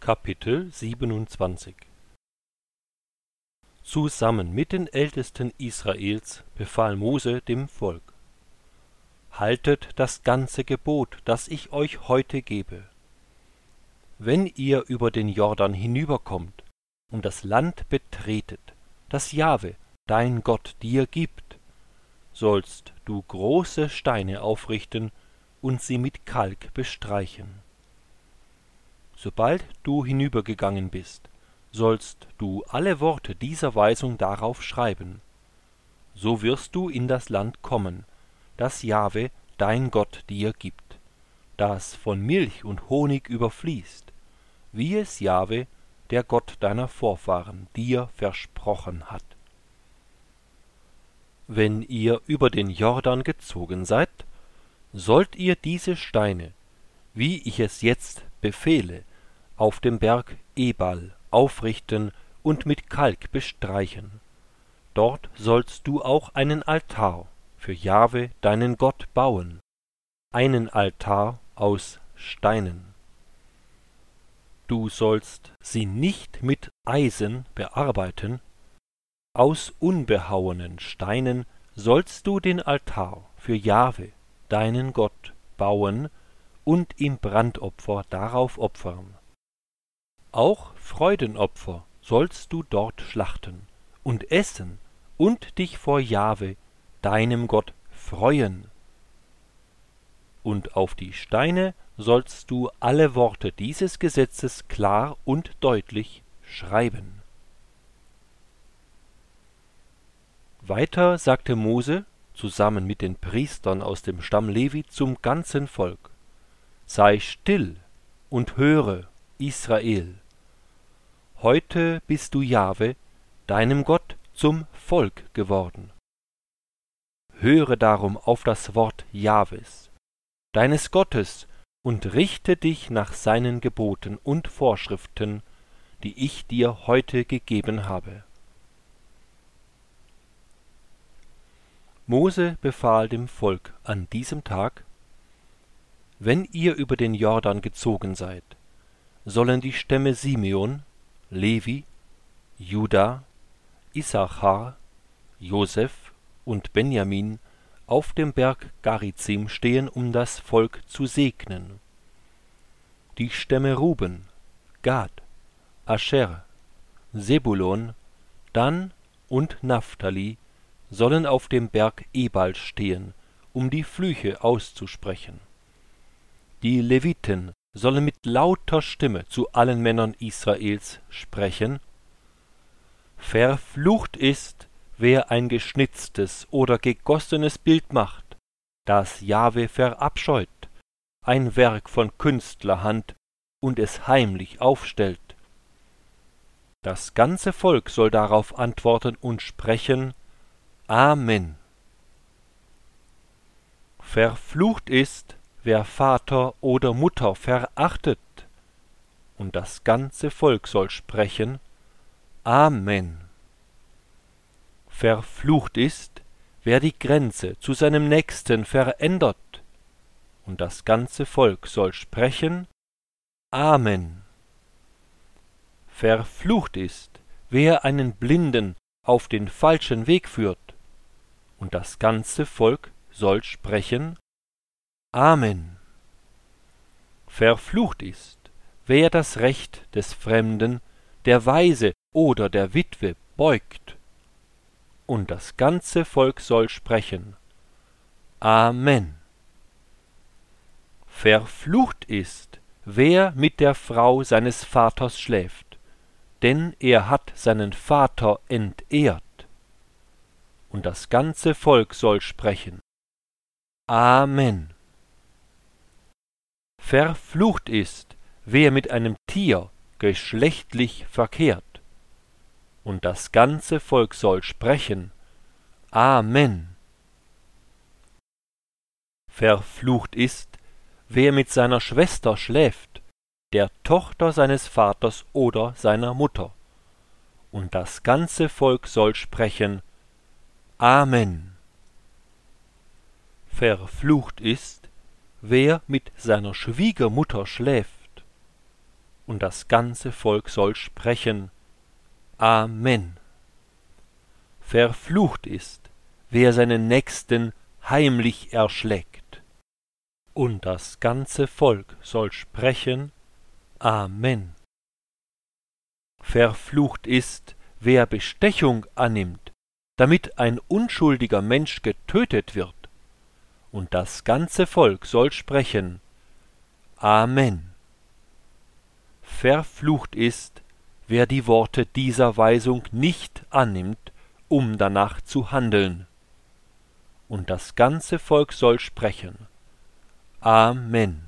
Kapitel 27 Zusammen mit den Ältesten Israels befahl Mose dem Volk: Haltet das ganze Gebot, das ich euch heute gebe. Wenn ihr über den Jordan hinüberkommt und das Land betretet, das Jahwe, dein Gott, dir gibt, sollst du große Steine aufrichten und sie mit Kalk bestreichen. Sobald du hinübergegangen bist, sollst du alle Worte dieser Weisung darauf schreiben. So wirst du in das Land kommen, das Jahwe, dein Gott, dir gibt, das von Milch und Honig überfließt, wie es Jahwe, der Gott deiner Vorfahren, dir versprochen hat. Wenn ihr über den Jordan gezogen seid, sollt ihr diese Steine, wie ich es jetzt befehle, auf dem Berg Ebal aufrichten und mit Kalk bestreichen. Dort sollst du auch einen Altar für Jahwe, deinen Gott, bauen, einen Altar aus Steinen. Du sollst sie nicht mit Eisen bearbeiten, aus unbehauenen Steinen sollst du den Altar für Jahwe, deinen Gott, bauen und ihm Brandopfer darauf opfern. Auch Freudenopfer sollst du dort schlachten und essen und dich vor Jahwe, deinem Gott, freuen. Und auf die Steine sollst du alle Worte dieses Gesetzes klar und deutlich schreiben. Weiter sagte Mose zusammen mit den Priestern aus dem Stamm Levi zum ganzen Volk: Sei still und höre, Israel. Heute bist du Jahwe, deinem Gott, zum Volk geworden. Höre darum auf das Wort Jahwes, deines Gottes, und richte dich nach seinen Geboten und Vorschriften, die ich dir heute gegeben habe. Mose befahl dem Volk an diesem Tag: Wenn ihr über den Jordan gezogen seid, sollen die Stämme Simeon, Levi, Juda, Issachar, Joseph und Benjamin auf dem Berg Garizim stehen, um das Volk zu segnen. Die Stämme Ruben, Gad, Ascher, Sebulon, Dan und Naphtali sollen auf dem Berg Ebal stehen, um die Flüche auszusprechen. Die Leviten sollen mit lauter Stimme zu allen Männern Israels sprechen: Verflucht ist, wer ein geschnitztes oder gegossenes Bild macht, das Jahwe verabscheut, ein Werk von Künstlerhand, und es heimlich aufstellt. Das ganze Volk soll darauf antworten und sprechen: Amen. Verflucht ist, wer Vater oder Mutter verachtet, und das ganze Volk soll sprechen: Amen. Verflucht ist, wer die Grenze zu seinem Nächsten verändert, und das ganze Volk soll sprechen: Amen. Verflucht ist, wer einen Blinden auf den falschen Weg führt, und das ganze Volk soll sprechen: Amen. Verflucht ist, wer das Recht des Fremden, der Waise oder der Witwe beugt, und das ganze Volk soll sprechen: Amen. Verflucht ist, wer mit der Frau seines Vaters schläft, denn er hat seinen Vater entehrt, und das ganze Volk soll sprechen: Amen. Verflucht ist, wer mit einem Tier geschlechtlich verkehrt, und das ganze Volk soll sprechen: Amen. Verflucht ist, wer mit seiner Schwester schläft, der Tochter seines Vaters oder seiner Mutter, und das ganze Volk soll sprechen: Amen. Verflucht ist, wer mit seiner Schwiegermutter schläft, Und das ganze Volk soll sprechen: Amen. Verflucht ist, wer seinen Nächsten heimlich erschlägt. Und das ganze Volk soll sprechen: Amen. Verflucht ist, wer Bestechung annimmt, damit ein unschuldiger Mensch getötet wird. Und das ganze Volk soll sprechen: Amen. Verflucht ist, wer die Worte dieser Weisung nicht annimmt, um danach zu handeln. Und das ganze Volk soll sprechen: Amen.